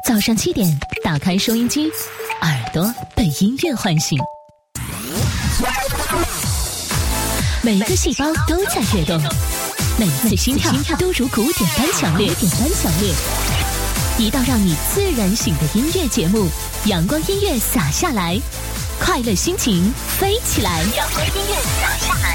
早上7点，打开收音机，耳朵被音乐唤醒，每一个细胞都在跃动，每一次心跳都如鼓点般强烈。一道让你自然醒的音乐节目，阳光音乐洒下来，快乐心情飞起来。阳光音乐洒下来。